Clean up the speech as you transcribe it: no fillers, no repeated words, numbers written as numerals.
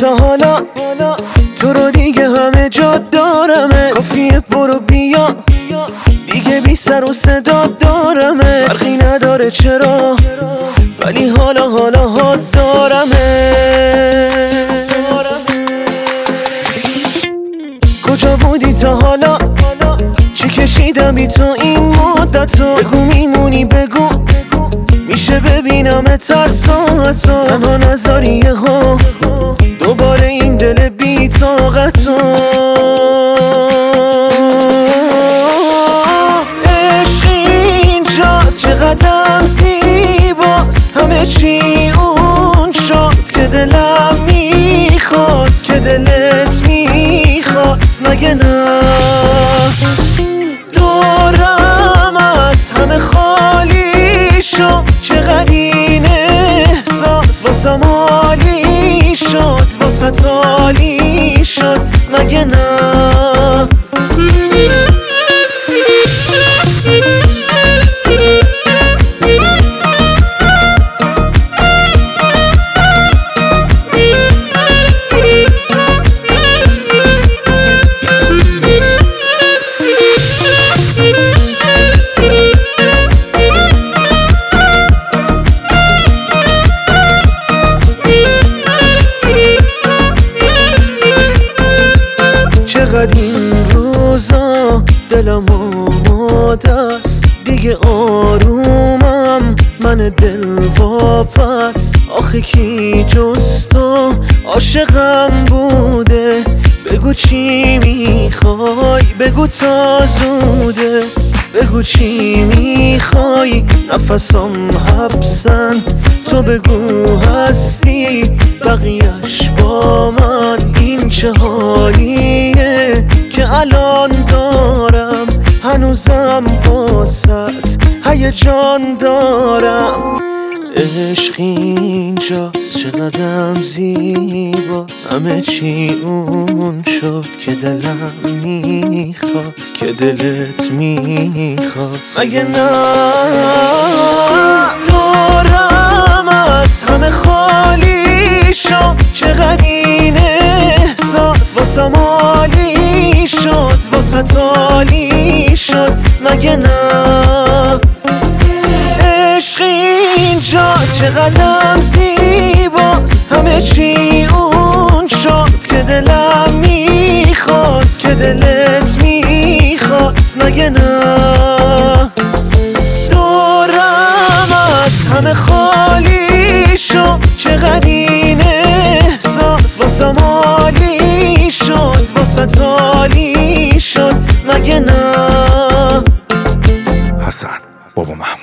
تا حالا تو رو دیگه همه جا دارمت، کافیه برو بیا دیگه بی سر و صدا دارمت، فرقی نداره چرا ولی حالا ها دارمت. کجا بودی تا حالا؟ چی کشیدم بی تو این مدتو؟ بگو میمونی بگو میشه ببینم تر ساعتو، تنها نذاری یهو دوباره این دل بی طاقتو. عشق اینجاست چقدرم زیباست، همه چی اون شد که دلم میخواست، که دلت میخواست مگه نه؟ دورم از همه خالی شد، چقدر این احساس واسم عالی شد، واسه عالی شد مگه نه؟ چقدر این روزا دلم آماده است، دیگه آرومم من دل واپس. آخه کی جز تو عاشقم بوده؟ بگو چی میخوای بگو تا زوده، بگو چی میخوای نفسم حبسن، تو بگو هستی بقیهش با من. این چه حالیه که الان دارم، هنوزم واسط هیجان دارم. عشق اینجاست چقدرم زیباست، همه چی اون شد که دلم میخواست، که دلت میخواست مگه نه؟ دورم از همه خالی شد، چقدر این احساس واسم عالی شد، واسه عالی شد مگه نه؟ عشق اینجاست چقدرم زیباست، همه چی اون شد که دلم میخواست، که دلت میخواست مگه نه؟ دورم از همه خالی شد، چقدر این احساس واسم عالی شد، واسه عالی شد مگه نه؟ حسن بابا محمود.